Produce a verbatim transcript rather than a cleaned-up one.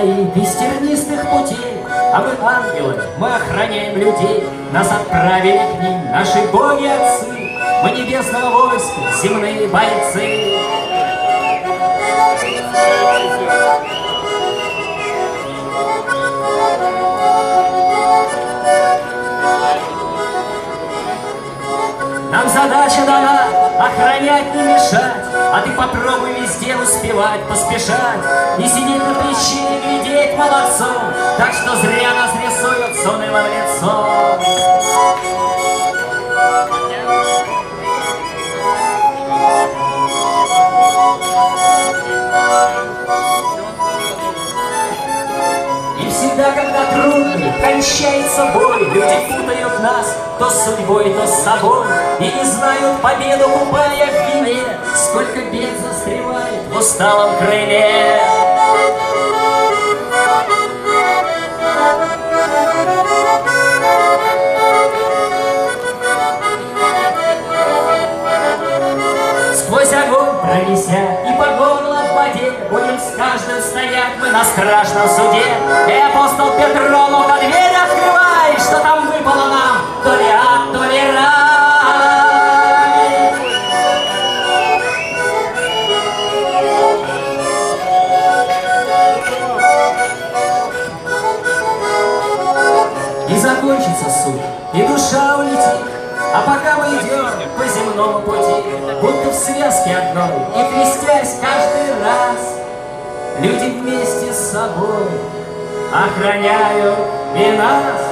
стоит из тернистых путей, а мы ангелы, мы охраняем людей. Нас отправили к ним наши боги-отцы, мы небесного войска, земные бойцы. Нам задача дана охранять, не мешать, а ты попробуй везде успевать, поспешать и сидеть на причине, глядеть молодцом, так что зря нас рисуют с унылым лицом. И всегда, когда трудный кончается бой, люди путают нас то с судьбой, то с собой, и не знают победу, купая в вине, сколько бед застревает в усталом крыле. Сквозь огонь пронеся и по горло в воде, будем с каждым стоять мы на страшном суде. И апостол Петро, ну-ка дверь открывай, что там выпало нам, то ли ад, то ли рай. И закончится суд, и душа улетит. А пока мы идем по земному пути, будто в связке одной, и крестясь каждый раз, люди вместе с собой охраняют и нас.